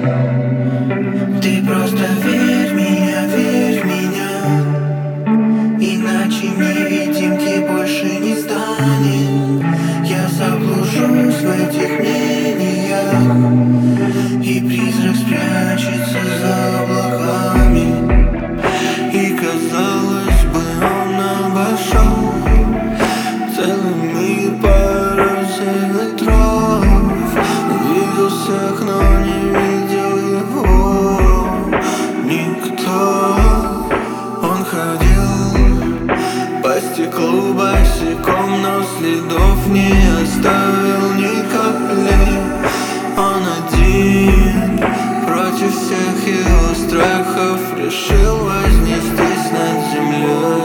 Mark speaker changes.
Speaker 1: Ты просто верь в меня, иначе невидимки больше не станет. Я заблужусь в этих мнениях, и призрак спрячется за облаками. И казалось бы, он обошел целый мир по росе ветров. Видел всех, но не видел его никто. Он ходил по стеклу босиком, но следов не оставил ни капли. Он один против всех его страхов решил вознестись над землей.